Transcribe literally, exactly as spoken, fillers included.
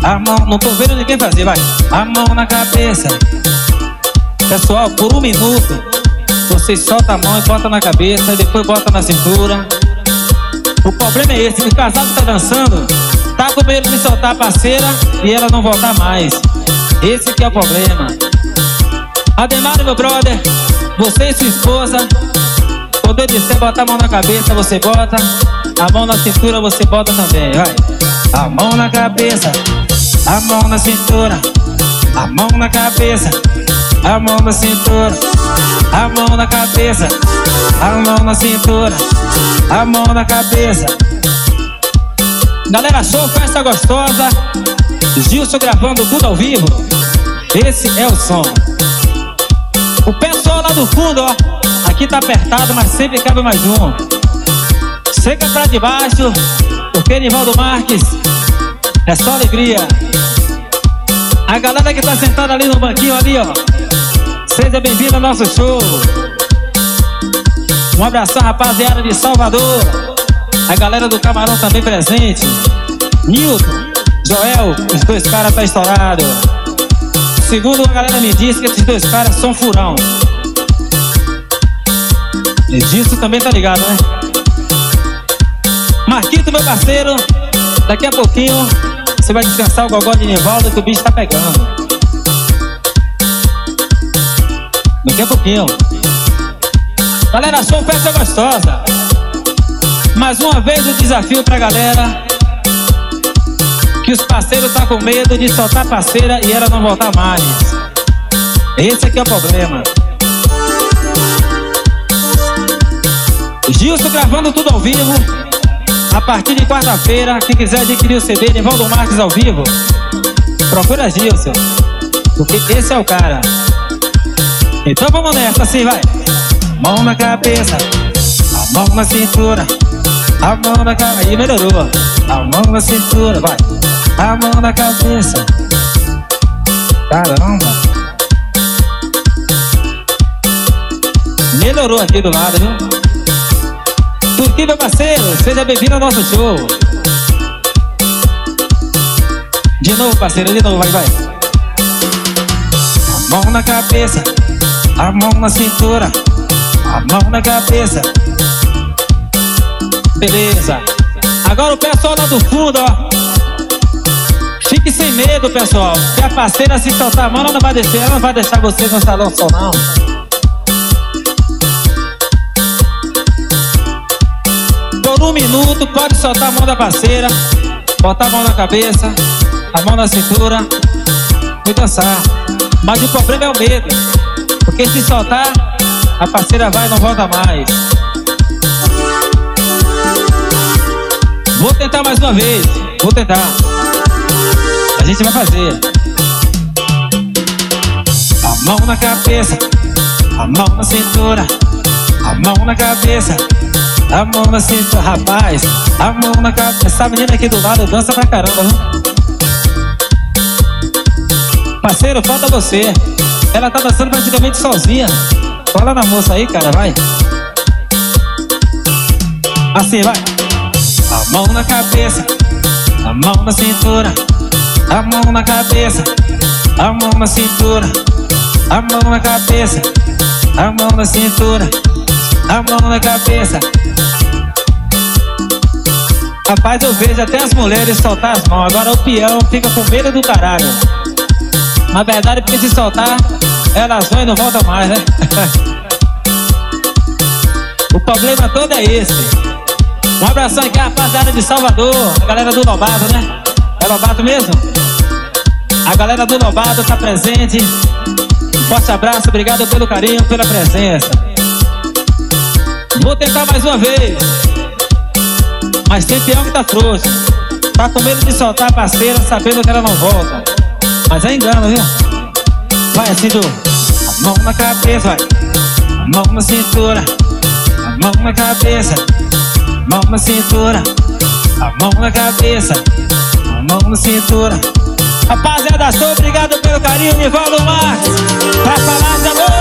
A mão, não tô vendo ninguém fazer, vai. A mão na cabeça. Pessoal, por um minuto vocês soltam a mão e botam na cabeça e depois botam na cintura. O problema é esse, que o casal que tá dançando tá com medo de soltar a parceira e ela não voltar mais. Esse que é o problema. Ademar, meu brother, você e sua esposa, quando eu disser botar a mão na cabeça, você bota. A mão na cintura, você bota também, vai. A mão na cabeça, a mão na cintura, a mão na cabeça, a mão na cintura, a mão na cabeça, a mão na cintura, a mão na cabeça. Galera, show, festa gostosa. Gilson gravando tudo ao vivo. Esse é o som. O pessoal lá do fundo, ó, aqui tá apertado, mas sempre cabe mais um. Chega pra debaixo, porque Nivaldo Marques é só alegria. A galera que tá sentada ali no banquinho ali, ó, seja bem-vindo ao nosso show. Um abração, rapaziada de Salvador. A galera do Camarão também presente. Nilton, Joel, os dois caras tá estourado. Segundo a galera me disse que esses dois caras são furão. E disso também tá ligado, né? Marquito, meu parceiro, daqui a pouquinho você vai descansar o gogó de Nivaldo, que o bicho tá pegando. Daqui a pouquinho. Galera, show, festa gostosa. Mais uma vez o desafio pra galera, que os parceiros tá com medo de soltar a parceira e ela não voltar mais. Esse aqui é o problema. Gilson gravando tudo ao vivo. A partir de quarta-feira, quem quiser adquirir o C D Nivaldo Marques ao vivo, procura Gilson, porque esse é o cara. Então vamos nessa, assim, vai. Mão na cabeça, a mão na cintura, a mão na cabeça. Aí melhorou. A mão na cintura, vai. A mão na cabeça. Caramba. Melhorou aqui do lado, viu? Turquinho, meu parceiro, seja bem-vindo ao nosso show. De novo, parceiro, de novo, vai, vai. A mão na cabeça, a mão na cintura, a mão na cabeça. Beleza. Agora o pessoal lá do fundo, ó, fique sem medo, pessoal. Se a parceira se soltar a mão, ela não vai descer. Ela não vai deixar você no salão só, não. Por um minuto, pode soltar a mão da parceira, botar a mão na cabeça, a mão na cintura e dançar. Mas o problema é o medo, porque se soltar, a parceira vai e não volta mais. Vou tentar mais uma vez, vou tentar. A gente vai fazer. A mão na cabeça, a mão na cintura, a mão na cabeça, a mão na cintura. Rapaz, a mão na cabeça. Essa menina aqui do lado dança pra caramba, viu? Parceiro, falta você. Ela tá dançando praticamente sozinha. Cola na moça aí, cara, vai. Assim, vai. A mão na cabeça, a mão na cintura, a mão na cabeça, a mão na cintura, a mão na cabeça, a mão na cintura, a mão na cabeça. Rapaz, eu vejo até as mulheres soltar as mãos. Agora o peão fica com medo do caralho. Na verdade, porque se soltar, elas vão e não voltam mais, né? O problema todo é esse. Um abração aqui, a rapaziada de Salvador, a galera do Lobato, né? É Lobato mesmo? A galera do Lobato tá presente. Um forte abraço, obrigado pelo carinho, pela presença. Vou tentar mais uma vez, mas tem peão que tá frouxo. Tá com medo de soltar a parceira, sabendo que ela não volta. Mas é engano, viu? Vai assim, do a mão na cabeça, vai. A mão na cintura, a mão na cabeça, a mão na cintura, a mão na cabeça, a mão na cintura. Rapaziada, show, obrigado pelo carinho, Nivaldo Marques, pra falar de amor.